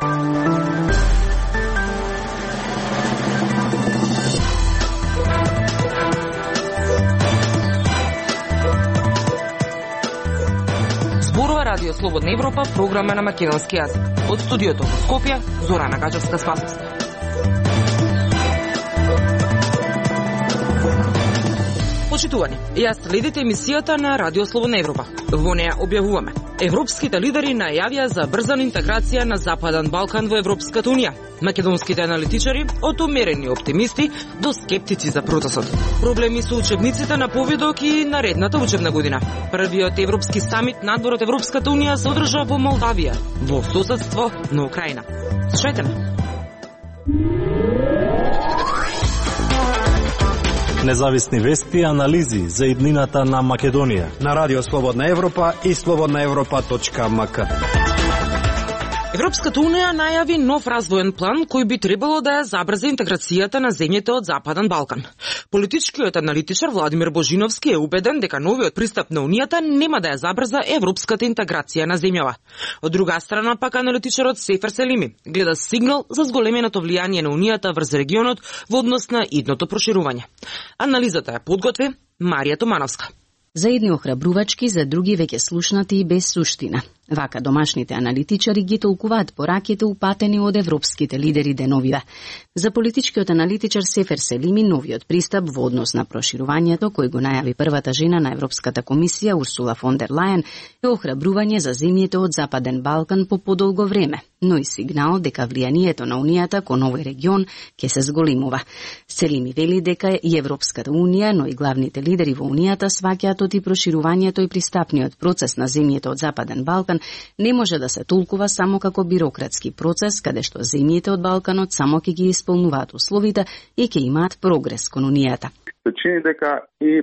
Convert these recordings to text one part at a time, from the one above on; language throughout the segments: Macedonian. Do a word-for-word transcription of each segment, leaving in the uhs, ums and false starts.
Радио Слободна Европа, програма на македонски јазик. Од студиото во Скопје, Зорана Гаџевска-Спасовска. Почитувани, ја следите емисијата на Радио Слободна Европа. Во неја објавуваме: европските лидери најавија за брза интеграција на Западен Балкан во Европската унија. Македонските аналитичари од умерени оптимисти до скептици за процесот. Проблеми со учебниците на повидок и наредната учебна година. Првиот европски самит надвор од Европската унија се одржа во Молдавија, во соседство на Украина. Слушајте ме. Независни вести и анализи за иднината на Македонија на Радио Слободна Европа и слободна европа точка ем ка. Европската унија најави нов развоен план кој би требало да ја забрза интеграцијата на земјите од Западен Балкан. Политичкиот аналитичар Владимир Божиновски е убеден дека новиот пристап на унијата нема да ја забрза европската интеграција на земјава. Од друга страна пак аналитичарот Сефер Селими гледа сигнал за зголеменото влијание на унијата врз регионот во однос на идното проширување. Анализата ја подготви Марија Томановска. За едни охрабрувачки, за други веќе слушнати и без суштина. Вака домашните аналитичари ги толкуваат пораките упатени од европските лидери деновиве. За политичкиот аналитичар Сефер Селими, новиот пристап во однос на проширувањето, кој го најави првата жена на Европската комисија Урсула фон дер Лајен, е охрабрување за земјите од Западен Балкан по подолго време, но и сигнал дека влијанието на унијата кон овој регион ќе се зголемува. Селими вели дека и Европската унија, но и главните лидери во унијата сваќаат и проширувањето и пристапниот процес на земјите од Западен Балкан не може да се толкува само како бирократски процес, каде што земјите од Балканот само ќе ги исполнуваат условите и ќе имаат прогрес кон унијата. Се чини дека и,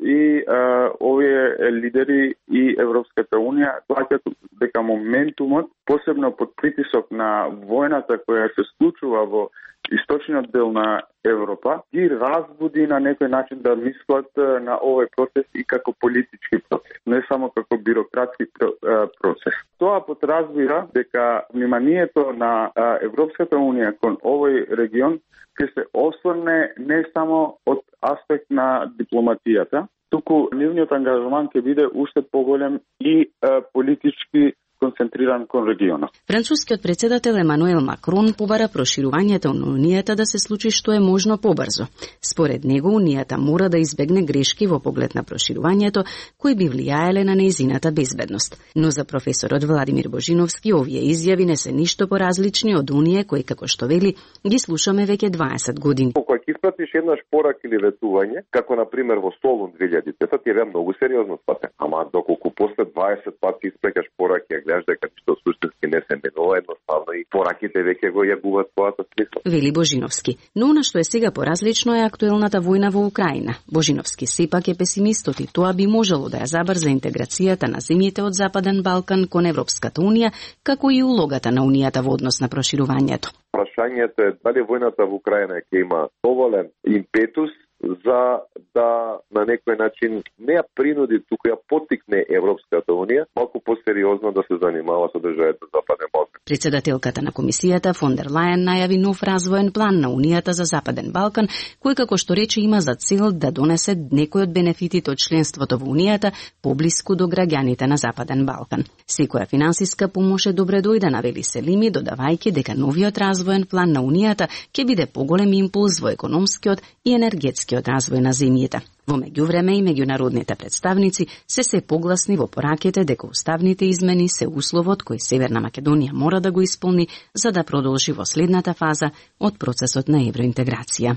и а, овие лидери и Европската унија плаќаат дека моментумот, посебно под притисок на војната која се случува во источниот дел на Европа, ги разбуди на некој начин да мислат на овој процес и како политички процес, не само како бирократски процес. Тоа подразбира дека вниманието на Европската унија кон овој регион ќе се осврне не само од аспект на дипломатијата, туку нивниот ангажман ќе биде уште поголем и политички концентриран кон регионот. Францускиот председател Емануел Макрон побара проширувањето на унијата да се случи што е можно побрзо. Според него, унијата мора да избегне грешки во поглед на проширувањето кои би влијаеле на нејзината безбедност. Но за професорот Владимир Божиновски овие изјави не се ништо поразлични од оние кои, како што вели, ги слушаме веќе дваесет години. Кога ќе испратиш еднаш порак или ветување, како на пример во Солун две илјади и пета, ти е многу сериозно сватен. Ама доколку после дваесет пати испрекаш порак и гледаш дека што суштински не се менува, едноставно и пораките веќе го јагуваат својата смисла. Вели Божиновски. Но она што е сега поразлично е актуелната војна во Украина. Божиновски сепак е песимистот и тоа би можело да ја забрза интеграцијата на земјите од Западен Балкан кон Европската унија, како и улогата на унијата во однос на проширувањето. Прашањето е дали војната во Украина ќе има доволен импетус за да на некој начин не ја принуди, туку ја поттикне Европската унија малку посериозно да се занимава со државите Западен Балкан. Председателката на комисијата фон дер Лајен најави нов развоен план на унијата за Западен Балкан, кој како што рече има за цел да донесе некој од бенефитите од членството во унијата поблиску до граѓаните на Западен Балкан. Секоја финансиска помош е добре дојдена, вели Селими, додавајќи дека новиот развоен план на унијата ќе биде поголем импулс во економскиот и енергетскиот развој на земјите. Во меѓувреме и меѓународните представници се се погласни во пораките дека уставните измени се условот кој Северна Македонија мора да го исполни за да продолжи во следната фаза од процесот на евроинтеграција.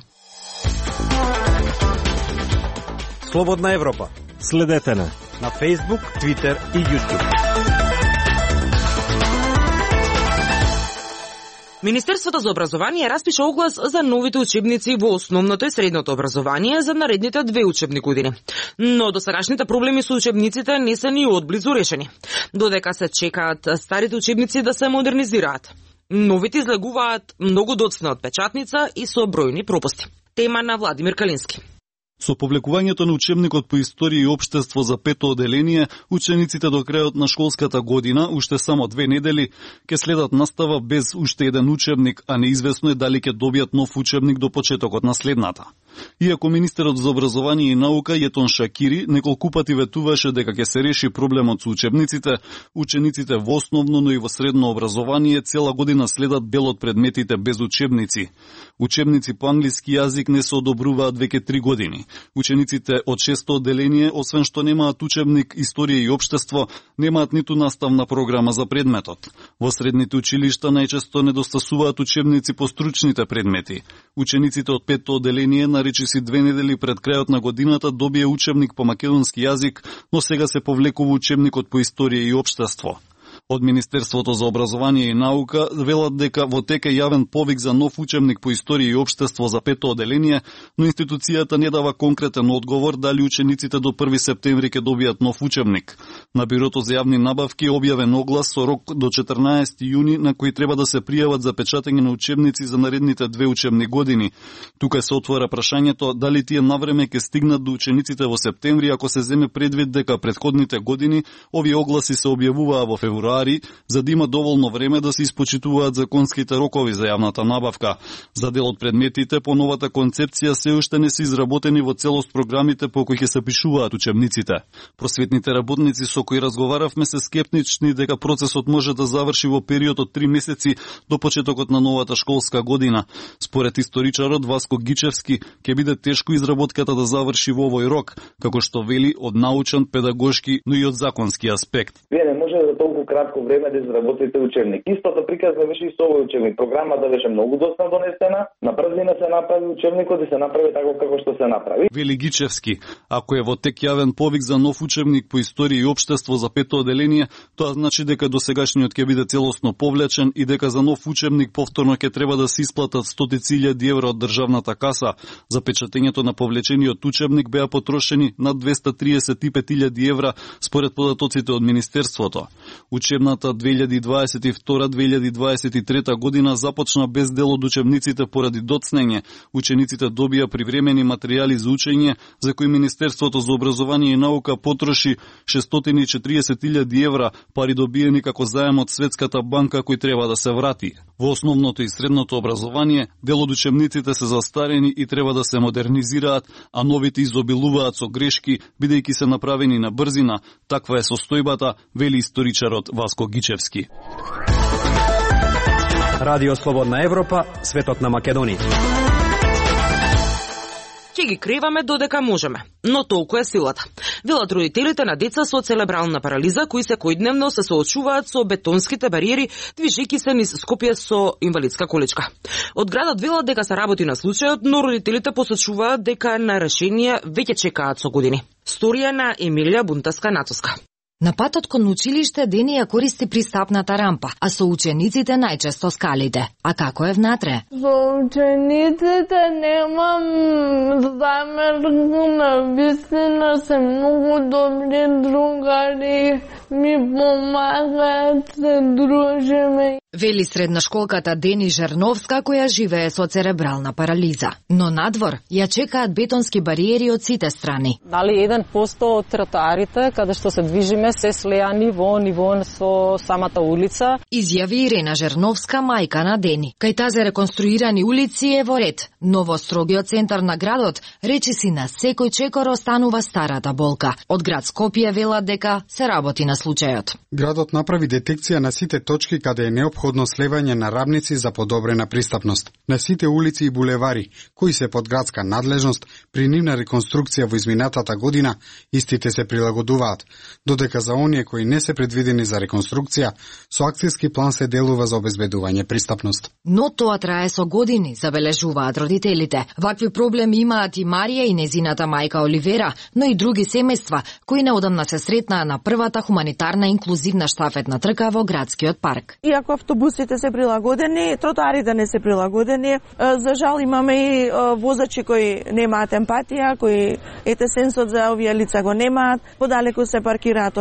Слободна Европа. Следете на на Facebook, Twitter и YouTube. Министерството за образование распиша оглас за новите учебници во основното и средното образование за наредните две учебни години. Но досегашните проблеми со учебниците не се ни одблизу решени, додека се чекаат старите учебници да се модернизираат. Новите излегуваат многу доцна од печатница и со бројни пропусти. Тема на Владимир Калински. Со повлекувањето на учебникот по историја и општество за пето оделение, учениците до крајот на школската година, уште само две недели, ќе следат настава без уште еден учебник, а неизвестно е дали ќе добијат нов учебник до почетокот на следната. Иако министерот за образование и наука Јетон Шакири неколку пати ветуваше дека ќе се реши проблемот со учебниците, учениците во основно, но и во средно образование цела година следат дел од предметите без учебници. Учебници по англиски јазик не се одобруваат веќе три години. Учениците од шесто оделение, освен што немаат учебник историја и општество, немаат ниту наставна програма за предметот. Во средните училишта најчесто недостасуваат учебници по стручните предмети. Учениците од петто оделение на речиси две недели пред крајот на годината добие учебник по македонски јазик, но сега се повлекува учебникот по историја и општество. Од Министерството за образование и наука велат дека во тек е јавен повик за нов учебник по историја и општество за пето оделение, но институцијата не дава конкретен одговор дали учениците до први септември ќе добијат нов учебник. На Бирото за јавни набавки е објавен оглас со рок до четрнаесети јуни на кој треба да се пријават за печатење на учебници за наредните две учебни години. Тука се отвора прашањето дали тие навреме ќе стигнат до учениците во септември ако се земе предвид дека претходните години овие огласи се објавуваа во февруари, за да има доволно време да се испочитуваат законските рокови за јавната набавка. За дел од предметите по новата концепција се уште не се изработени во целост програмите по кои ќе се пишуваат учебниците. Просветните работници со кои разговаравме се скептични дека процесот може да заврши во период од три месеци до почетокот на новата школска година. Според историчарот Васко Гичевски, ќе биде тешко изработката да заврши во овој рок, како што вели од научен, педагошки, но и од законски аспект. Вие не може за толку кратко време да изработите учебник. Истото приказна беше и со овој учебник. Програмата беше многу доста донесена, на брзина се направи учебникот и се направи тако како што се направи. Вели Гичевски, ако е во тек јавен повик за нов учебник по историја и општество за пето оделение, тоа значи дека досегашниот ќе биде целосно повлечен и дека за нов учебник повторно ќе треба да се исплатат стотици илјади евра од државната каса. За печатењето на повлечениот учебник беа потрошени над двесте триесет и пет илјади евра според податоците од Министерството. Учебната две илјади дваесет и втора - две илјади дваесет и трета година започна без дел од учебниците поради доцнење. Учениците добија привремени материјали за учење, за кои Министерството за образование и наука потроши шестстотини и четириесет илјади евра, пари добиени како заем од Светската банка кој треба да се врати. Во основното и средното образование, дел од учебниците се застарени и треба да се модернизираат, а новите изобилуваат со грешки, бидејќи се направени на брзина. Таква е состојбата, вели историчарот Васко Гичевски. Радио Слободна Европа, светот на Македонија. Ќе ги криваме додека можеме, но толку е силата. Велат родителите на деца со церебрална парализа кои секојдневно се соочуваат со бетонските бариери, движејќи се низ Скопје со инвалидска количка. Од градот велат дека се работи на случајот, но родителите посочуваат дека на решение веќе чекаат со години. Сторија на Емилија Бунтаска-Нацоска. На патот кон училиште Дени ја користи пристапната рампа, а со учениците најчесто скалите. А како е внатре? Со учениците немам замерку, на вистина се многу добри другари, ми помагаат, се дружиме. Вели средношколката Дени Жерновска, која живее со церебрална парализа. Но надвор ја чекаат бетонски бариери од сите страни. Дали еден посто од тротоарите каде што се движиме се слеани во ниво со самата улица. Изјави Ирена Жерновска, мајка на Дени. Кај тази реконструирани улици е во ред, но во строгиот центар на градот речиси на секој чекор останува старата болка. Од град Скопје велат дека се работи на случајот. Градот направи детекција на сите точки каде е неопходно слевање на рамници за подобрена пристапност. На сите улици и булевари, кои се под градска надлежност, при нивна реконструкција во изминатата година, истите се прилагодуваат, додека за оние кои не се предвидени за реконструкција, со акцијски план се делува за обезбедување пристапност. Но тоа трае со години, забележуваат родителите. Вакви проблеми имаат и Марија и незината мајка Оливера, но и други семејства, кои неодамна се сретнаа на првата хуманитарна инклузивна штафетна трка во градскиот парк. Иако автобусите се прилагодени, тротоарите не се прилагодени. За жал имаме и возачи кои немаат емпатија, кои ете сенсот за овие лица го немаат, подалеку се паркираат од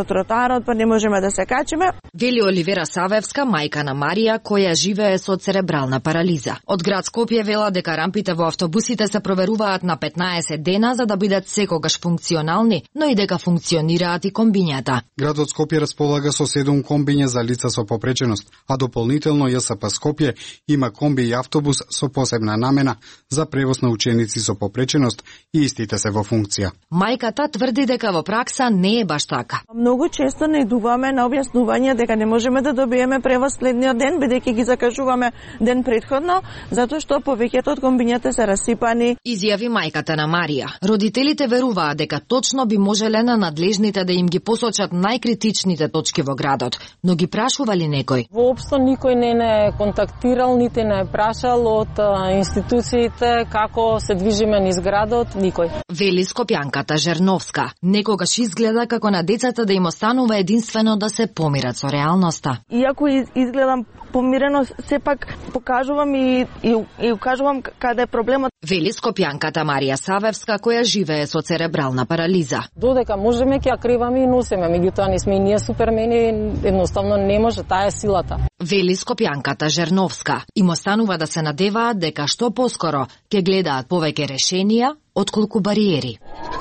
до тротоарот, па не можеме да се качиме. Вели Оливера Савевска, мајка на Марија, која живее со церебрална парализа. Од град Скопје вела дека рампите во автобусите се проверуваат на петнаесет дена за да бидат секогаш функционални, но и дека функционираат и комбињата. Градот Скопје располага со седум комбиња за лица со попреченост, а дополнително ЈСП Скопје има комби и автобус со посебна намена за превоз на ученици со попреченост и истите се во функција. Мајката тврди дека во пракса не е баш така. Многу често наидуваме на објаснување дека не можеме да добиеме превоз следниот ден, бидејќи ги закажуваме ден претходно, затоа што повеќето од комбињата се расипани. Изјави мајката на Марија. Родителите веруваат дека точно би можеле на надлежните да им ги посочат најкритичните точки во градот, но ги прашували некој? Воопшто никој не не контактирал, нити не е прашал од институциите како се движиме низ градот, никој. Вели скопјанката Жерновска. Некогаш изгледа како на децата да им останува единствено да се помират со реалноста. Иако изгледам помирено, сепак покажувам и, и, и укажувам каде е проблемот. Вели скопјанката Марија Савевска, која живее со церебрална парализа. Додека можеме ќе ја криваме и носиме, меѓутоа не сме и ние супермени, едноставно не може, таа е силата. Вели скопјанката Жерновска. Им останува да се надеваат дека што поскоро ќе гледаат повеќе решенија отколку бариери.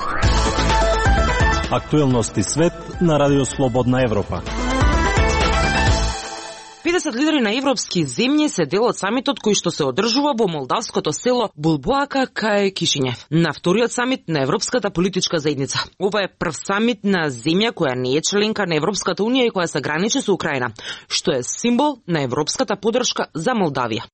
Актуелности свет на Радио Слободна Европа. педесет лидери на европски земји се дел од самитот кој што се одржува во молдавското село Булбоака кај Кишињев, на вториот самит на Европската политичка заедница. Ова е прв самит на земја која не е членка на Европската унија и која се граничи со Украина, што е символ на европската поддршка за Молдавија.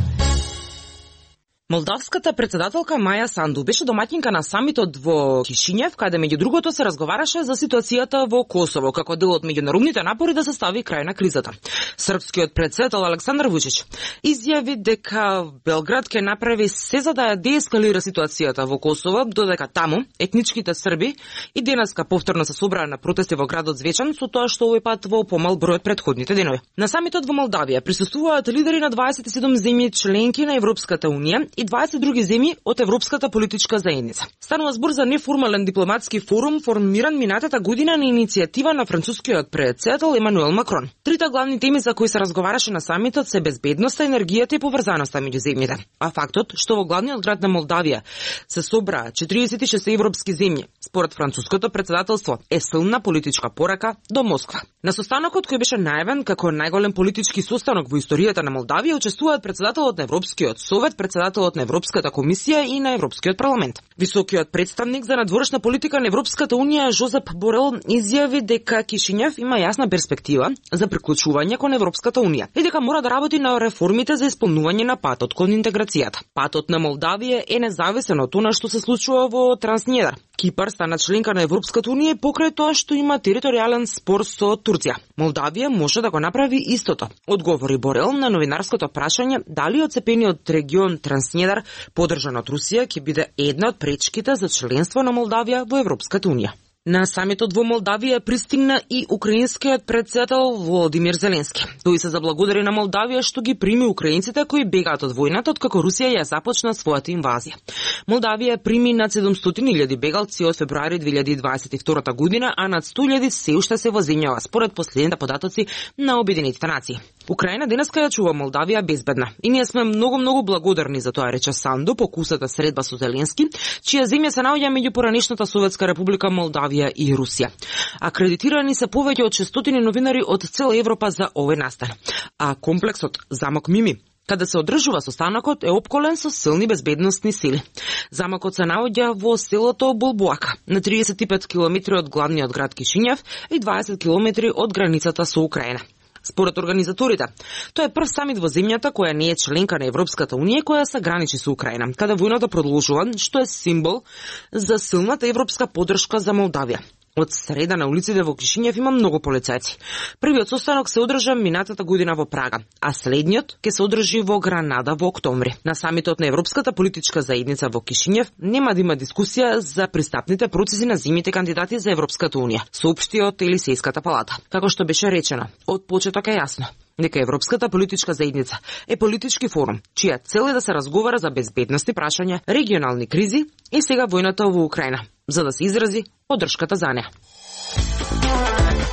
Молдавската председателка Маја Санду беше домаќинка на самитот во Кишињев, каде меѓу другото се разговараше за ситуацијата во Косово, како дел од меѓународните напори да се стави крај на кризата. Српскиот председател Александар Вучич изјави дека Белград ќе направи се за да ја деескалира ситуацијата во Косово, додека таму етничките срби и денеска повторно се собраа на протести во градот Звечан, со тоа што овој пат во помал број од претходните денови. На самитот во Молдавија присуствуваат лидери на дваесет и седум земји членки на Европската унија и дваесет други земји од Европската политичка заедница. Станува збор за неформален дипломатски форум формиран минатата година на иницијатива на францускиот председател Емануел Макрон. Трите главни теми за кои се разговараше на самитот се безбедноста, енергијата и поврзаноста меѓу земјите. А фактот што во главниот град на Молдавија се собраа четириесет и шест европски земји, според француското председателство, е силна политичка порака до Москва. На состанокот кој беше најавен како најголем политички состанок во историјата на Молдавија учествуваат председателот на Европскиот совет, председателот на Европската комисија и на Европскиот парламент. Високиот представник за надворешна политика на Европската унија Жозеп Борел изјави дека Кишињев има јасна перспектива за приклучување кон Европската унија и дека мора да работи на реформите за исполнување на патот кон интеграцијата. Патот на Молдавија е независен од она што се случува во Транснедар. Кипар стана членка на Европската унија покрај тоа што има територијален спор со Турција. Молдавија може да го направи истото, одговори Борел на новинарското прашање дали оцепениот регион Транснедар, поддржан од Русија, ќе биде една од пречките за членство на Молдавија во Европската унија. На самитот во Молдавија пристигна и украинскиот председател Володимир Зеленски. Тој се заблагодари на Молдавија што ги прими украинците кои бегаат од војната откако Русија ја започна својата инвазија. Молдавија прими над седумстотини илјади бегалци од февруари две илјади дваесет и втора година, а над сто илјади се уште се во земјава, според последните податоци на Обединетите нации. Украина денеска ја чува Молдавија безбедна и ние сме многу многу благодарни за тоа, рече Санду по кусата средба со Зеленски, чија земја се наоѓа меѓу поранешната Советска република Молдавија и Русија. Акредитирани се повеќе од шестстотини новинари од цела Европа за овој настан. А комплексот Замок Мими, каде се одржува состанокот, е опколен со силни безбедносни сили. Замокот се наоѓа во селото Булбоака, на триесет и пет километри од главниот град Кишињев и дваесет километри од границата со Украина. Според организаторите, тоа е прв самит во земјата која не е членка на Европската унија која се граничи со Украина, каде војната продолжува, што е символ за силната европска поддршка за Молдавија. Од среда на улиците во Кишињев има многу полицајци. Првиот состанок се одржа минатата година во Прага, а следниот ќе се одржи во Гранада во октомври. На самитот на Европската политичка заедница во Кишињев нема да има дискусија за пристапните процеси на земјите кандидати за Европската унија, соопшти од Елисејската палата. Како што беше речено, од почеток е јасно дека Европската политичка заедница е политички форум, чија цел е да се разговара за безбедности прашања, регионални кризи и сега војната во Украина, за да се изрази поддршката за неа.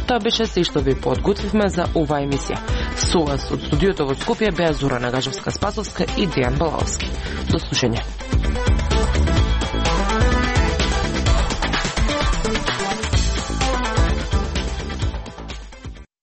Тоа беше се што ви подготвивме за оваа емисија. Со вас од студиото во Скопје беа Зорана Гажевска-Спасовска и Дејан Балаовски. До слушање.